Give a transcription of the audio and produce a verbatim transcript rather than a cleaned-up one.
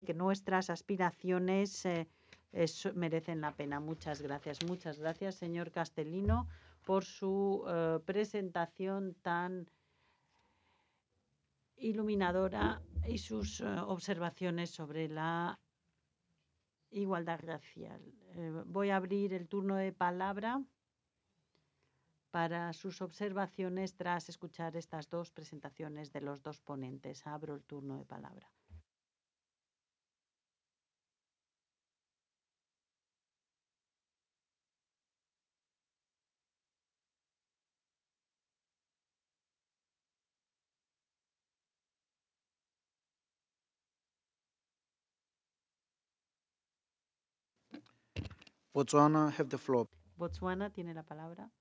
que nuestras aspiraciones eh, es, merecen la pena. Muchas gracias. Muchas gracias, señor Castellino, por su eh, presentación tan iluminadora y sus uh, observaciones sobre la igualdad racial. Eh, voy a abrir el turno de palabra para sus observaciones tras escuchar estas dos presentaciones de los dos ponentes. Abro el turno de palabra. Botswana have the floor. Botswana tiene la palabra.